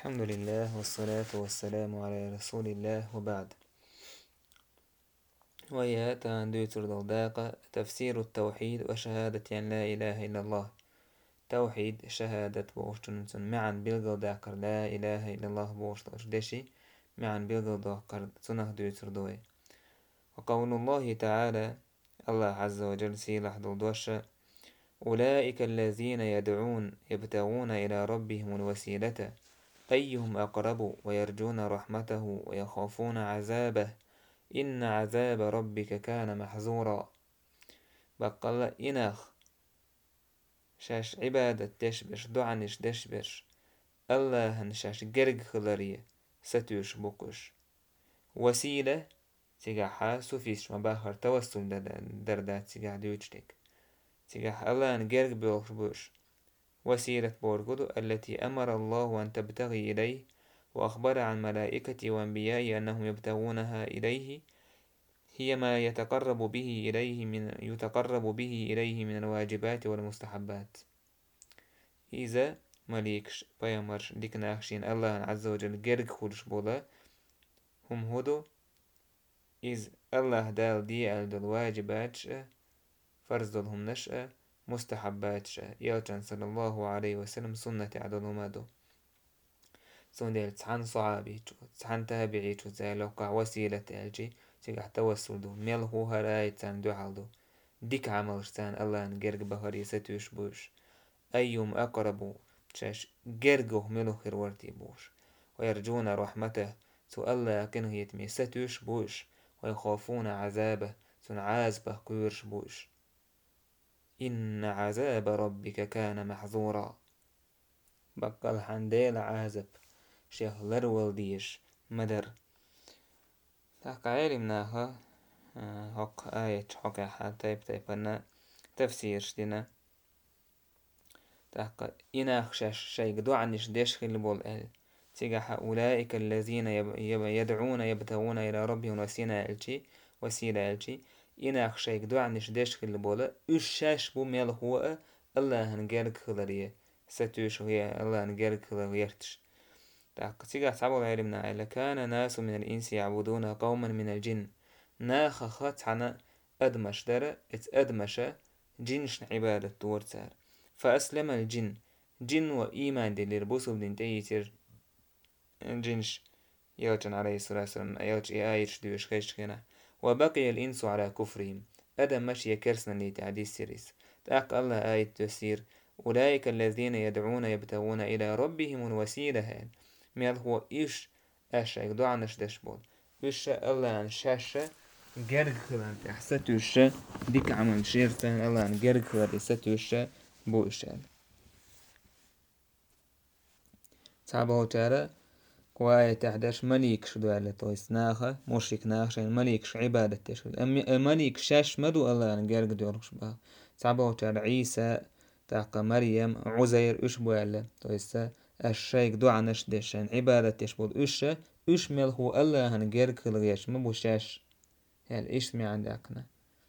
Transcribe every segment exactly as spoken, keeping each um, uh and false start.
الحمد لله والصلاة والسلام على رسول الله وبعد. ويا تاندو تردوداق تفسير التوحيد وشهادة أن لا إله إلا الله. توحيد شهادة بوشتنسن معا بلغوداقر لا إله إلا الله بوشتوش دشي معا بلغوداقر تنه دو تردوي. وقول الله تعالى الله عز وجل سيلح دوش أولئك الذين يدعون يبتغون إلى ربهم الوسيلة أيهم أقرب ويرجون رحمته ويخافون عذابه إن عذاب ربك كان محذورا. بقال إناخ شاش عبادة تشبش دعنش دشبش الله هنشاش جرج خلرية ستوش بوكش وسيلة تيجاحا سوفيش مباهر توسل دردات تيجاح ديوتشتك تيجاح الله هنجرج بوش وسيلة بورغدو التي أمر الله أن تبتغي إليه وأخبر عن ملائكته وأنبيائه أنهم يبتغونها إليه هي ما يتقرب به إليه من يتقرب به إليه من الواجبات والمستحبات. إذا مليكش بيامرش ديك ناخشين الله عز وجل جرق خلش بولا هم هدو إذ الله دال دي على الواجبات فرز لهم نشأ مستحبات يالجان صلى الله عليه وسلم سنة عدلهم هدو سندل تحن صحابي تحن تابعي زي لوقع وسيلة الجي تيجح توسل دو ميلهو هراي تان دو حالدو ديك عملش تان الله نجرق بهاري ستوش بوش أيوم أقربو تشاش جرقه ميلو خيرورتي بوش ويرجون رحمته سو الله كنه يتمي ستوش بوش ويخافون عذابه سن عازبه كورش بوش إن عذاب ربك كان محظورا. بقال حنديل عازب شيخ لرول ديش مدر تحق علمناها هق آية حقا حتى يبتيبنا تفسير شدنا تحق إنا خشاش شيء دوعنش ديش خلبول أل تيجح أولئك الذين يدعون يبتغون إلى ربهم وسيلة الجي وسيلة الجي إنا خشاش دوعنش ديش خلبول أشاش بو ميل هو الله هنجالك خلريه ستوش هي الله هنجالك خلريرتش تيجا تعبوا علمنا لكان ناس من الإنس يعبدون قوما من الجن ناخ خط عنا أدمش در ات أدمش جنش عبادة تورتار فأسلم الجن جن وإيمان دي لربوسو بدين تيتر جنش يلجن عليه الصلاة والسلام يلج إيايش ديوش خيش خينا وبقي الإنس على كفرهم أدمش يكرسنا لي تعدي سيريس تاق الله آية تسير أولئك الذين يدعون يبتغون إلى ربهم الوسيلة هاد ميال هو إيش أشيك دوعنش دشبول إيش الله عن شاشة جرق خلان تحستوش ديك عمل شيرتان الله عن جرق خلان تحستوش بوشان تعبه تارا قواية تحدش مليك شدو على تويس ناخا مشرك ناخشين مليكش عبادة تشكل المليك شاش مدو الله عن جرق دورش بها تعبه تارا عيسى تاق مريم عزير إش بو على تويس الشيك دو عنش دشان عبادة تشبول إيش إيش ميل هو الله هن جرق خلقيش مبوشاش هل إيش مي عندكنا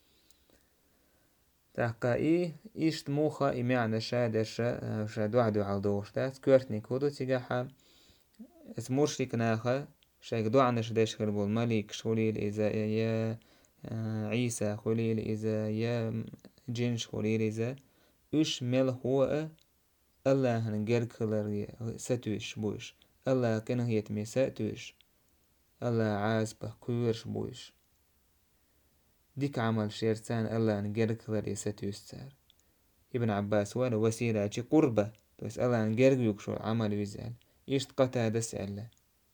تحقا إيه إيش موخا إمي عند شادش شادو عدو عالدوش تاس كورتني كودو تيجاحا اسمورشيك ناخا شايك دو عنش داش خلبول مليك شوليل إذا يا عيسى خليل إذا يا جنش خليل إذا إيش ميل هو الله هن جرق خلقي ستوش بوش الله كنه يتمي ستوش الله عازبه كورش بوش ديك عمل شيرتان الله نجرق خلالي ستوستار ابن عباس وانا وسيلة جي قربة بس الله نجرق يكشو عمل ويزال يشت قطع دس الله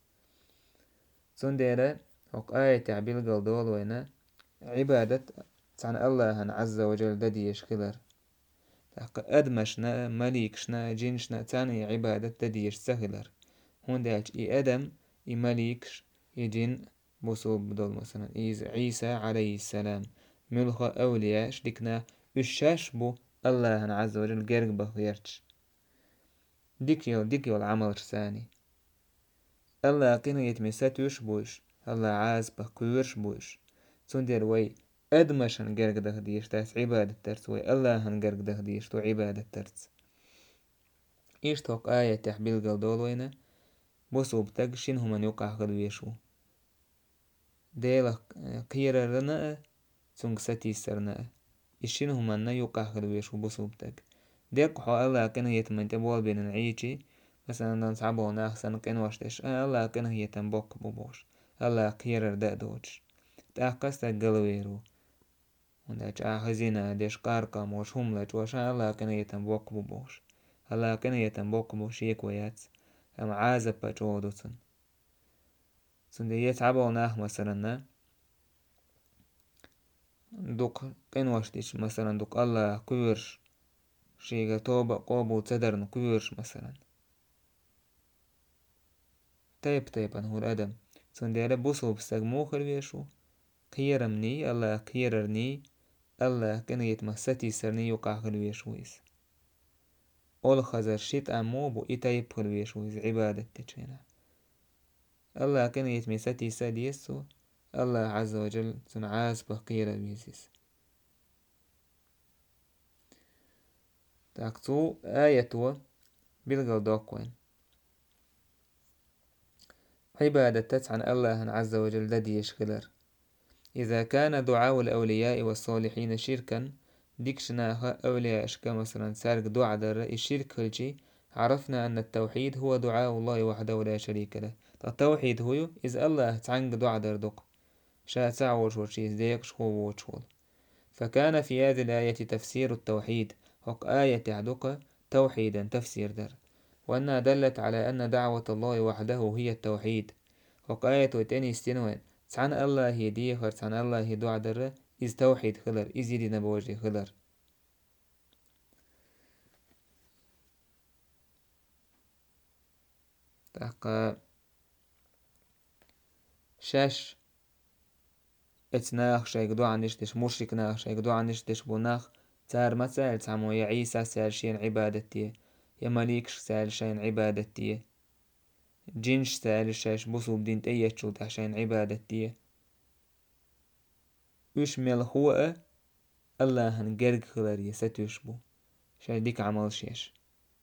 سنديرة وق آية تعبيل قلدول وينا عبادة عن الله هن عز وجل ددي يشخلر تحق أدمشنا مليكشنا جنشنا تاني عبادة ددي يشسخلر هون دالج إي أدم إي مليكش إي جن بصوب دول مثلا إيز عيسى عليه السلام ملخ أولياء شدكنا الشاش بو الله عز وجل جرق بخيرتش ديكيو ديكيو العمل ثاني الله قينا يتمساتوش بوش الله عاز بخيرش بوش تندير وي أدمش هنجرق ده ديش تاس عبادة ترس وي الله هنجرق ده ديش تو عبادة ترس إيش توق آية تحبيل قلدول وينا بوسوب تاج شنو من يقع خدويشو ديلا قيرة رنا تونغ ساتي سرنا إشينو من يقع خدويشو بوسوب تاج ديك حو الله كان يتمن تبول بين العيشي مثلا نصعبو ناخسن كان واشتش الله كان يتنبوك بوبوش الله قيرة دا دوش تاقست قلويرو ونداش آخزينا ديش قارقا موش هملج وشان الله كان يتنبوك بوبوش الله كان يتنبوك بوشيك ويات أم عازب بجودوتن سندي يتعبو ناخ مثلا دوك كان واشتش مثلا دوك الله كورش شيغا توبا قوبو تدرن كورش مثلا تايب تايبا هو الأدم سندي على بوسو بستغمو خلويشو قيرمني الله قيررني الله كان يتمساتي سرني يقع خلويشويس أول خزر شيت أمو بو إتايب خلويشويس عبادة تجينا الله كان يتمساتي ساديسو الله عز وجل تنعاس بقيرة بيزيس تاكتو آية بالغل دوكوين عبادة تتعن الله عز وجل ددي يشغلر إذا كان دعاء الأولياء والصالحين شركا ديكشناها أولياء أشكا مثلا سارك دعاء در الشرك هلجي عرفنا أن التوحيد هو دعاء الله وحده لا شريك له التوحيد هو إذا الله تعنق دعاء در دوق شاء تعوش وشيز ديك شخو وشخول فكان في هذه الآية تفسير التوحيد وق آية تعدق توحيدا تفسير در وأنها دلت على أن دعوة الله وحده هي التوحيد وق آية تاني استنوان تعن الله يدي خر تعن الله يدعى در إز توحيد خلر إز يدي نبوجي خلر تاقا شاش اتناخ شايك دعا نشتش مشرك ناخ شايك دعا نشتش بناخ تار مسائل تعمو يا عيسى سال شين عبادتي يا مليكش سال شين عبادتي جنش سال شاش بصو بدين تأيتشو تحشين عبادتي يشمل هو الله هنجرق خلر يستيشبو شاي ديك عمل شيش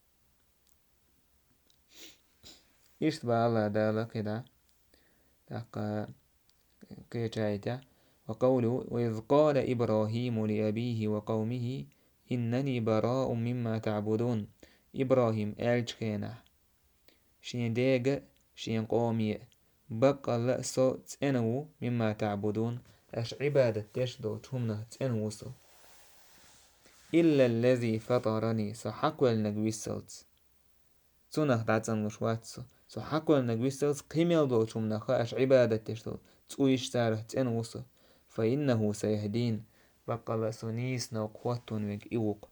يشتبع الله دالا كده تاقا كي جايتا وقوله وإذ قال إبراهيم لأبيه وقومه إنني براء مما تعبدون إبراهيم ألج خينا شين ديغ شين قومي بقى لأسو تنو مما تعبدون أش عبادة تشدو تهمنا تنوسو إلا الذي فطرني صحقوا لنقويسلت تونخ دعتن مشواتسو صحقوا لنقويسلت قيميل دو تهمنا أش عبادة تشدو تقويش تاره تنوسو فإنه سيهدين بقى لأسو نيس نو قواتون ويك إيوك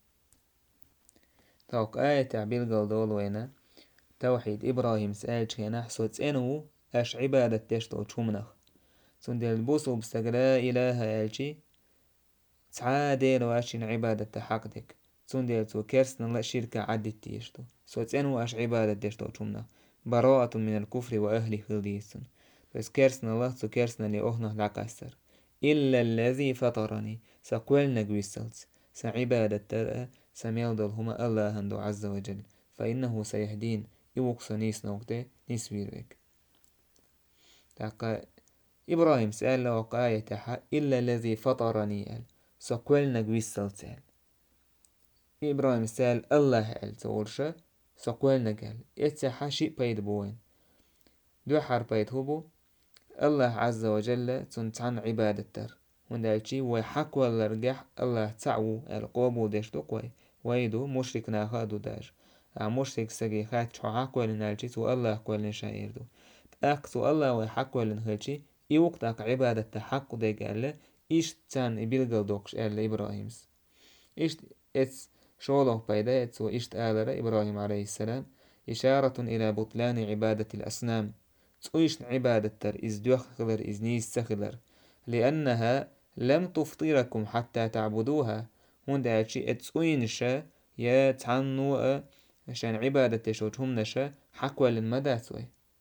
توق آية تعبير قلدول وينا توحيد إبراهيم سأل شينا حسو تنو أش عبادة تشدو تهمنا سندل بوسو بستقلا إله ألشي تعادل واشين عبادة حقدك سندل تو كرسنا لا شركة عدت تيشتو سو تنو أش عبادة تشتو تمنا براءة من الكفر وأهله خليسن بس كرسنا الله تو كرسنا لأهنه لعكسر إلا الذي فطرني سقوال نقويسلت سعبادة ترأى سميل دلهما الله هندو عز وجل فإنه سيهدين يوقس نيس نوكته نسويرك تاقا إبراهيم سأل له وقاية تحا إلا الذي فطرني قال سقوال نقويسلت قال إبراهيم سأل الله قال تقولش سقوال نقال إتحا شيء بيد بوين دو حر بيد هبو الله عز وجل تنتعن عبادة تر وندالشي ويحق ولا رجح الله تعو القوبو ديش دوقوي ويدو مشرك ناخادو داش مشرك سجي خات شو حق ولا نالشي تو الله قول نشاير دو تأكسو الله ويحق ولا نخلشي إي وقتك عبادة تحق دي قال إيش تان إبيلغل دوكش قال إبراهيمس إيش إتس شولو بيدا إتس وإيش تآلر إبراهيم عليه السلام إشارة إلى بطلان عبادة الأصنام تقويش عبادة تر إز دوخ خلر إز نيس سخلر لأنها لم تفطركم حتى تعبدوها هون داشي اتسوينشا يا تعنو عشان عبادة تشوتهم نشا حقوا للمداسوي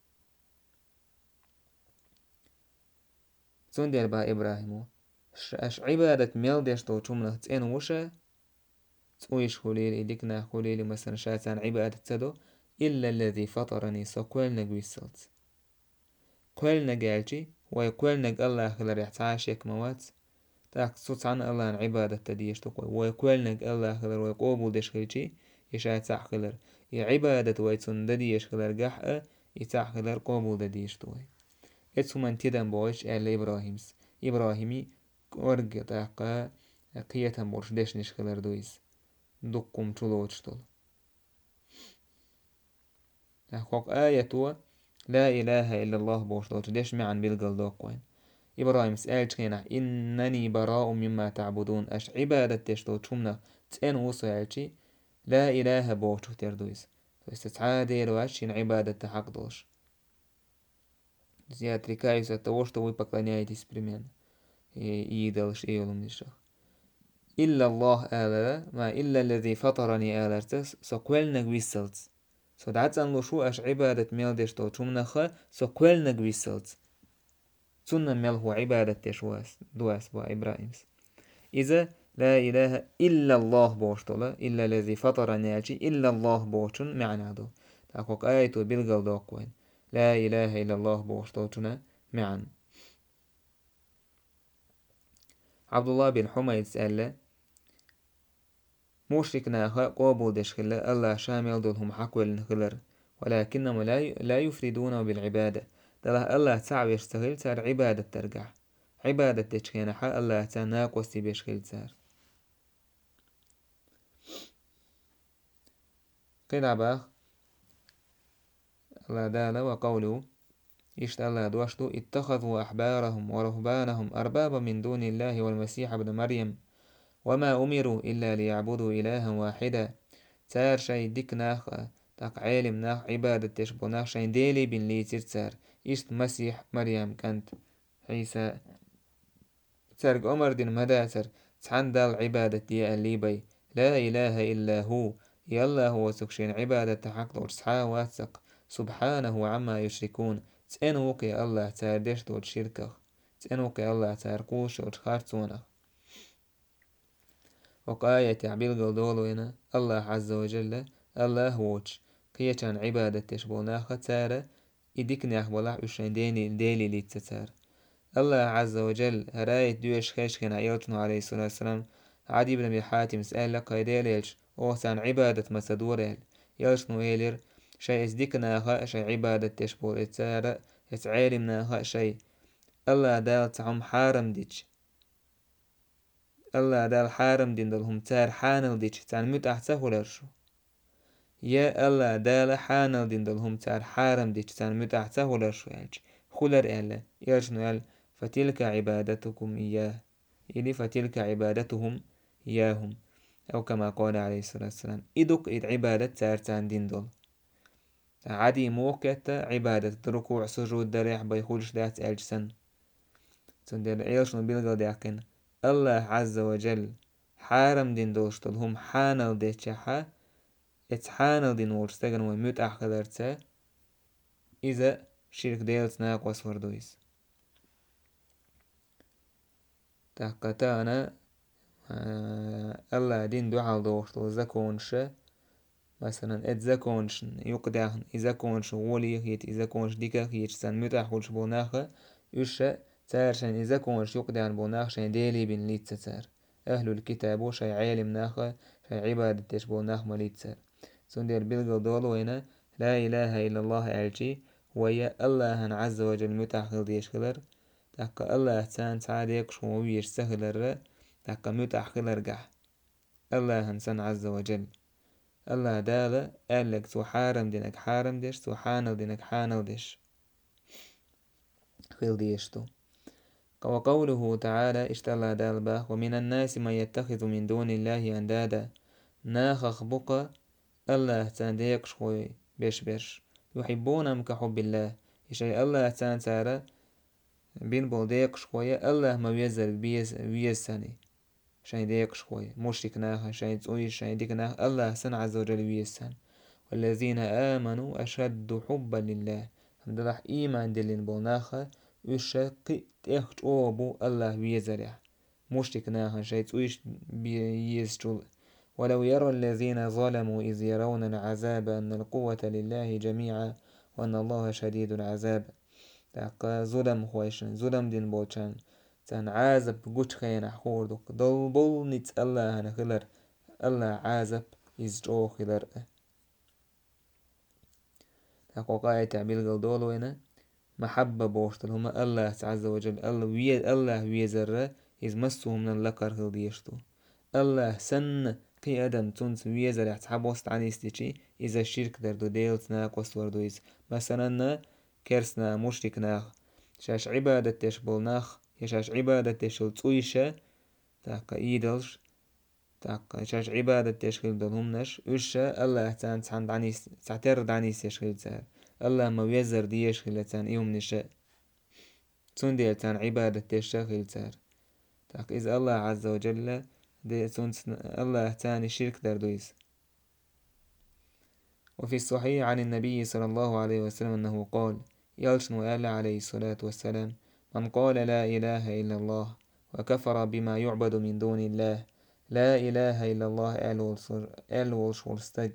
سون دير با إبراهيمو اش عبادة ميل ديش توتهم نهتين وشا تقويش خليلي ديكنا خليلي مثلا شاتان عبادة تدو إلا الذي فطرني سو كوالنج ويسلت كوالنج ألشي ويكوالنج الله خلر يحتعاشيك موات تاك صوت عن الله عن عبادة تديش تقوي ويكوالنج الله خلر ويقوبل ديش خلشي يشاي تاح خلر يعبادة ويتون دديش خلر قحقة يتاح خلر قوبل دديش توي اتسو من تيدن بوش أهل إبراهيمس إبراهيمي ورق تاقا قيتا بوش ديش نش خلر دويس دقم تلوش تل تحقق آية لا إله إلا الله بوش تلوش ديش معن بيلقل دوقوين إبراهيم سأل كينا إنني براء مما تعبدون أش عبادة تشتو تشمنا تين وصيالشي لا إله بوش تردويس فاستعادي رواشين عبادة تحق دوش زياد ركايس التوش توي بقلانياي تسبريمين إيدالش إيولم نشخ إلا الله آلا ما إلا الذي فطرني آلرتس سقوالنك ويسلت سو دعت أن لشو أش عبادة ميل دشتو تشمنخ سقوالنك ويسلت سنة ميل هو عبادة تشواس دواس بو إبراهيمس إذا لا إله إلا الله بوشتولا إلا الذي فطرني ألشي إلا الله بوشن معنى دو تاقوك آيتو بلغل دوقوين لا إله إلا الله بوشتوتنا معا عبد الله بن حميد سأل مشركنا قابل دشخل الله شامل دولهم حقول نخلر ولكنهم لا يفردون بالعبادة دله الله تعب يشتغل تار عبادة ترجع عبادة تشخين حق الله تناقص بيشغل تار قيل عباخ الله دالا وقوله إشت الله دوشتو اتخذوا أحبارهم ورهبانهم أربابا من دون الله والمسيح ابن مريم وما أمروا إلا ليعبدوا إلها واحدا تار شي ديك ناخ تاق عالم ناخ عبادة تشبو ناخ شي ديلي بن ليتر تار إشت مسيح مريم كانت عيسى تارق عمر دين مداتر تحندال عبادة دي الليبي لا إله إلا هو يلا هو سكشين عبادة تحق ورسحا واتسق سبحانه عما يشركون تأنوكي الله تاردش دول شركة تأنوكي الله تارقوش وتخارتونه وقاية تعبيل قلدولو هنا الله عز وجل الله ووش قيتان عبادة تشبوناخ تارة إديك ناخ بلاح وشين ديني ديلي ليتتار الله عز وجل هراية دوش خيشكين عيالتنا عليه الصلاة والسلام عدي بن أبي حاتم سأل لك قيديليش أوسان عبادة مسدوريل يلشنو إيلير شيء إزديكنا شيء عبادة تشبو إتسارة إتعالمنا شيء الله دال تعم حارم ديش الله دال حارم دين دلهم تار حانل ديش تان مت أحسه لرشو يا الله دال حانل دين دلهم تار حارم ديش تان مت أحسه لرشو يلش خلر إلا يلشنو يل فتلك عبادتكم إياه إلي فتلك عبادتهم إياهم أو كما قال عليه الصلاة والسلام إدوك إد عبادة تارتان دين دول عادي موكت عبادة ركوع سجود دريح بيخولش دات ألجسن تندل عيشن بيلغل داكن الله عز وجل حارم دين دولشتل هم حانل ديتشاحا اتحانل دين ورستغن وميت أحقدرتا إذا شرك ديلت ناقوس وردويس تحقتانا آه الله دين دعال دوشتل زكونش مثلا ات زكونش يقدعن إذا كونش ولي هيت إذا كونش ديكا هيت سن متاح ولش بوناخا يشا تارشن إذا كونش يقدعن بوناخ شين ديلي بن ليت تار أهل الكتاب وشي عالم ناخا شي عبادة تشبوناخ مليت تار سندير بلغل دولو هنا لا إله إلا الله ألشي ويا الله عز وجل متاح خلديش خلر تاكا الله تان تعاديك شوويش سهلر تاكا متاح خلر قح الله هنسان عز وجل الله دالا قالك سو حارم دينك حارم ديش سو حانل دينك حانل ديش خيل ديشتو وقوله تعالى اشتلا دالبا ومن الناس من يتخذ من دون الله أندادا ناخخ بقى الله تانديك شوي بيش بيش يحبونهم كحب الله يشي الله تان تارا بين بولديك شوية الله ما يزل بيز ويزساني شاين ديك شوي مشرك ناها شاين تقوي شاين ديك ناها الله سن عز وجل ويسان والذين آمنوا أشد حبا لله هم دلح إيمان دلين بوناخا وشاقي تيخت أوبو الله ويزرع مشرك ناها شاين تقوي بيزجل ولو يرى الذين ظلموا إذ يرون العذاب أن القوة لله جميعا وأن الله شديد العذاب. تاق ظلم خويشن ظلم دين بوچان تان عذاب قوش خينا خوردك دل بول نيت الله هنخلر الله عذاب إز جو خلر. تاق وقاية تعبيل قلدولو هنا محبة بوشتل هما الله عز وجل الله ويا الله ويزر إز مسو من اللقر هلديشتو الله سن قي أدم تونس ويزر يحتحب وسط عنيستيشي إذا الشرك دردو ديلت ناق وستوردو إز مثلا كرسنا مشرك ناخ شاش عبادة تشبل ناخ يشاش عبادة تشل تسويشة تاقا إيدلش تاقا شاش عبادة تشغل دلهمنش وشا الله تان تان دعنيس تعتر دعنيس يشغل تار الله ما ويزر دي يشغل تان إيوم نشاء تون ديل تان عبادة تشغل تار تاق إذا الله عز وجل دي الله تاني شرك دردويس. وفي الصحيح عن النبي صلى الله عليه وسلم أنه قال يلشن وآل عليه الصلاة والسلام من قال لا إله إلا الله وكفر بما يعبد من دون الله لا إله إلا الله آل والشورستج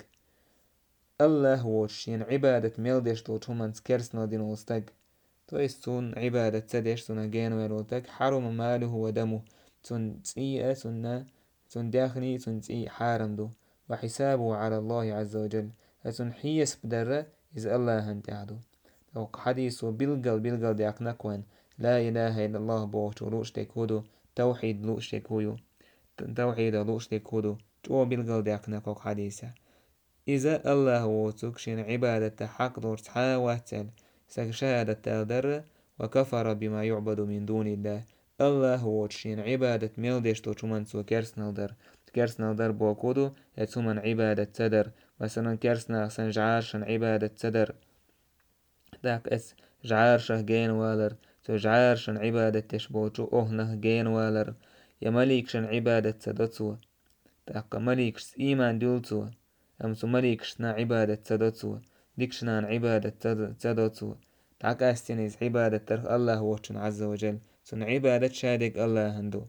الله وشين عبادة ميلدش توت همان سكرسنا دين والستج تويستون عبادة تدش تون جين ويلوتك حرم ماله ودمه تون تسيئة تون تون داخني تون تسيئ حارم دو وحسابه على الله عز وجل تون حيس بدرة إذا الله هنتعدو وق حديثو بلغل بلغل ديك نكوان لا إله إلا الله بوش لوش تكودو توحيد لوش تكويو توحيد لوش تكودو جو بلغل ديك نكوك حديثة إذا الله وتكشن عبادة حق دور تحاوتل سكشهادة تالدر وكفر بما يعبد من دون الله الله وتشين عبادة ميلدش تو چومن سو كرسنال در كرسنال در بوكودو يتسومن عبادة تدر مثلا كرسنا سن جعارشن عبادة تدر داك اس جعارشه جين والر تو جعارشن عبادة تشبوچو اوهنه جين والر يا مليكشن عبادة تدتسو داك مليكش إيمان دولتسو أمسو مليكشنا عبادة تدتسو ديكشنان عبادة تدتسو داك استينيز عبادة ترخ الله وچن عز وجل سن عبادة شادك الله هندو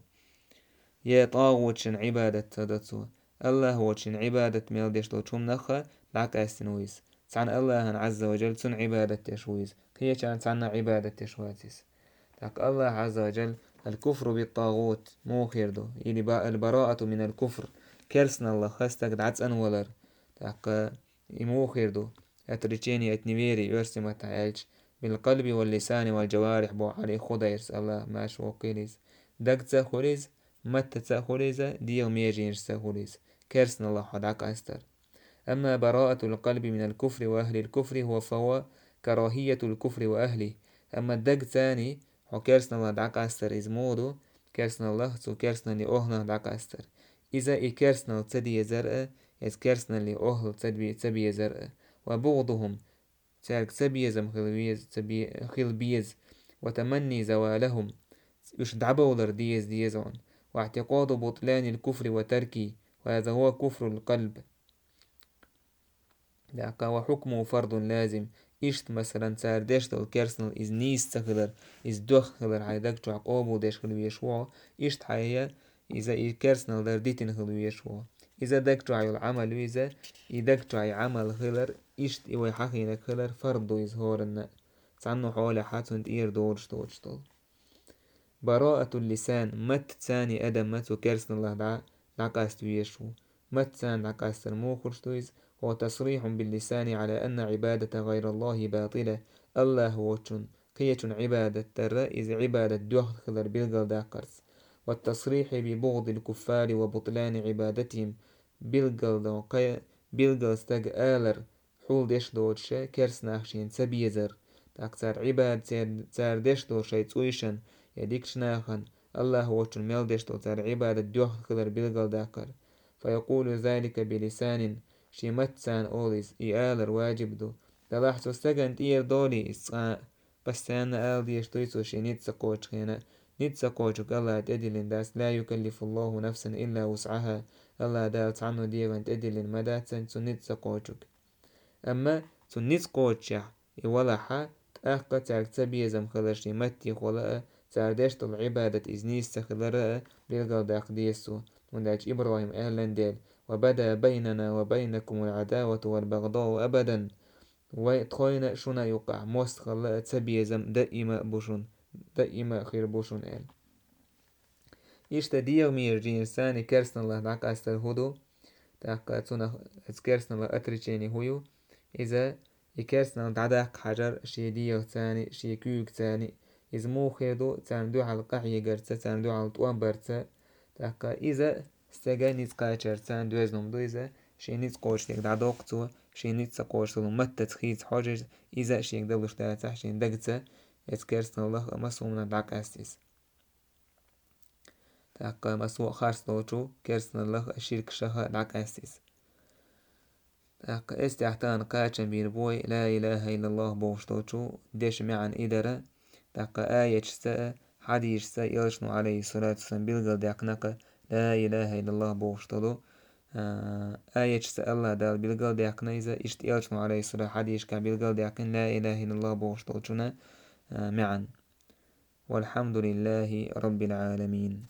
يا طاغوتشن عبادة تدتسو الله وچن عبادة ميلدش لو چوم نخا داك استنويس سعن الله عز وجل سن عبادة تشويز هي كانت عنا عبادة تشواتيس تاك الله عز وجل الكفر بالطاغوت مو خيردو يلي البراءة من الكفر كرسنا الله خستك دعت أنولر تاك مو خيردو أتريتشيني أتنبيري يرسم تعالج بالقلب واللسان والجوارح بو علي خدا يرس الله ماش وقيليز دك تسخوليز مت تسخوليز ديو ميجي يرسخوليز كرسنا الله حداك أستر. أما براءة القلب من الكفر وأهل الكفر هو فهو كراهية الكفر وأهله. أما الدق ثاني هو كرسنا الله دعك أستر إزمودو كرسنا الله تو كرسنا اللي أهنا دعك أستر إذا إي كرسنا تدي زرقة إذ كرسنا اللي أهل تدي تبي زرقة وبغضهم تارك تبيزم خلبيز تبي خلبيز وتمني زوالهم يش دعبولر ديز ديزون واعتقاد بطلان الكفر وتركي وهذا هو كفر القلب دعك وحكمه فرض لازم إشت مثلا سار ديشتل كرسنل إز نيس تخلر إز دوخ خلر عيدك جو عقابو ديش خلو يشوع إشت حيا إذا إي كرسنل در ديتن خلو يشوع إذا دك جو عيو العمل وإذا إدك جو عي عمل خلر إشت إيوه حقينك خلر فرضو إزهورن تعنو حوالي حاتون تير دورش دوشتل. براءة اللسان مت تاني أدم متو كرسن الله دع دعكاست ويشو مت تان دعكاست الموخرشتويز هو تصريح باللسان على أن عبادة غير الله باطلة الله وچن قية عبادة ترى إذ عبادة دوخ خلر بلغل داكرس والتصريح ببغض الكفار وبطلان عبادتهم بلغل دوقي بلغل استج آلر حول ديش دوتش كرس ناخشين سبيزر تاكسار عباد تار ديش دوشي تسويشن يديكش ناخن الله وچن ميل ديش تار عبادة دوخ خلر بلغل داكر فيقول ذلك بلسان شمت سان أوليس إيالر واجب دو دلاحسو استغن تير دولي إسقاء بس سان آل ديش تويسو شي نتسقوش خينا نتسقوشك الله تدلين داس لا يكلف الله نفسا إلا وسعها الله دالت عنو ديغن تدلين مداتسن سو نتسقوشك أما سو نتسقوشح إولاحا تأخقا تاك تبيزم خلرشي متي خلاء تاردشت العبادة إزنيس تخلرأ بلغل داق ديسو ونداج إبراهيم أهلن ديل وبدا بيننا وبينكم العداوة والبغضاء أبدا ويتخوينا شنا يقع موسخ تسبيزم دائما بوشون دائما خير بوشون آل إيش ديو ميرجي إنساني كرسنا الله دعك أستر هدو دعك أتونا كرسنا الله أتريشيني هيو إذا يكرسنا دعك حجر شي ديو تاني شي كيوك تاني إذا مو خيدو تاندو على القحية قرصة تاندو على الطوان برصة دعك إذا استجا نيز قاچر تاندو يزنم دو إذا شي نيز قوش تيك دعدوقتو شي نيز قوش تلو متى تخيز حجر إذا شي يقدلوش تاتح شي دقتة يتكرسنا الله مسومنا دعك أستيس دعك مسوء خارس دوچو كرسنا الله الشرك شها دعك أستيس دعك استعتان قاچن بير بوي لا إله إلا الله بوش دوچو ديش معن إدرا دعك آية شساء حديث شساء يلشنو عليه الصلاة والسلام بلغل دعك نقا لا إله إلا الله بوش دولو آية شساء الله دال بلغل دعك نيزا إشت يلشنو عليه الصلاة حديث كان بلغل دعك لا إله إلا الله بوش دوچونا معا والحمد لله رب العالمين.